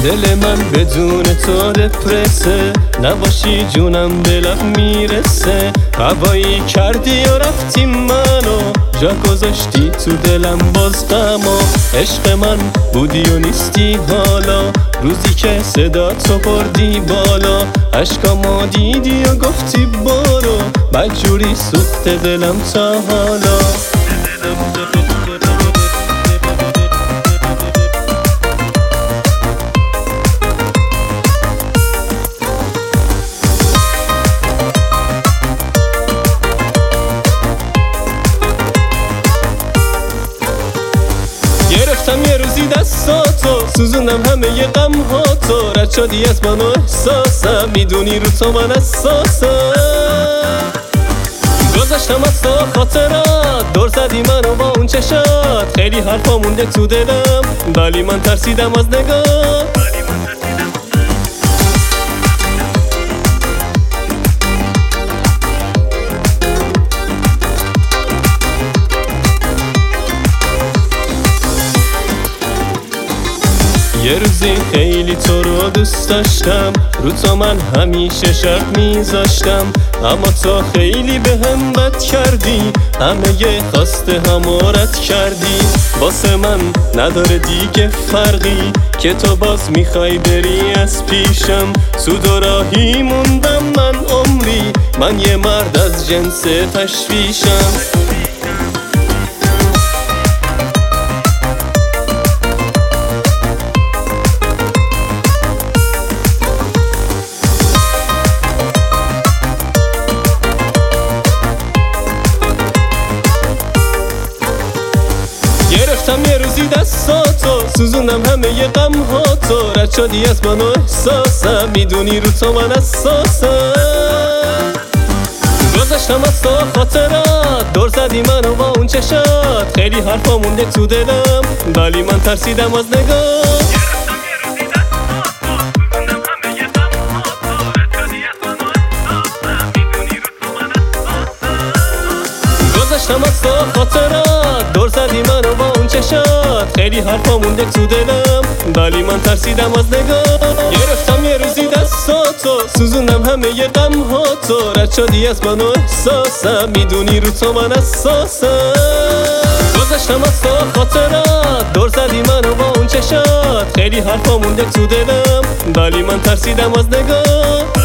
دل من بدون تو دپرسه، نباشی جونم به لب میرسه. هوایی کردی و رفتی منو، جا گذاشتی تو دلم باز غما. عشق من بودی و نیستی حالا، روزی که صدا تو بردی بالا. عشقامو دیدی و گفتی برو، بدجوری سوخت دلم تا حالا. گرفتم یه روزی دستاتو، سوزوندم همه ی غم هاتو. رد شدی از من و احساسم، میدونی رو تو من اساسم. گذاشتم از تو خاطرات، دور زدی منو با اون چشات. خیلی حرفا مونده تو دلم، ولی من ترسیدم از نگاه. یه روزی خیلی تو رو دوست داشتم، رو تو من همیشه شرط میذاشتم. اما تو خیلی بهم بد کردی، همه یه خواسته همو رد کردی. واسه من نداره دیگه فرقی، که تو باز میخوای بری از پیشم. سود و راهی موندم من عمری، من یه مرد از جنس تشویشم. گرفتم یه روزی دستاتو، سوزوندم همه ی غم هاتو. رد شدی از من و احساسم، میدونی رو تو من اساسم. گذاشتم از تو خاطرات، دور زدی منو با اون چشات. خیلی حرفا مونده تو دلم، ولی من ترسیدم از نگاه. گذاشتم از تو خاطرات، دور زدی منو با اون چشات. خیلی حرفا مونده تو دلم، ولی من ترسیدم از نگاه. گرفتم یه روزی دستاتو، سوزوندم همه ی غم هاتو. رد شدی از من و احساسم، میدونی رو تو من اساسم. گذاشتم از تو خاطرات، دور زدی منو با اون چشات. خیلی حرفا مونده تو دلم، ولی من ترسیدم از نگاه.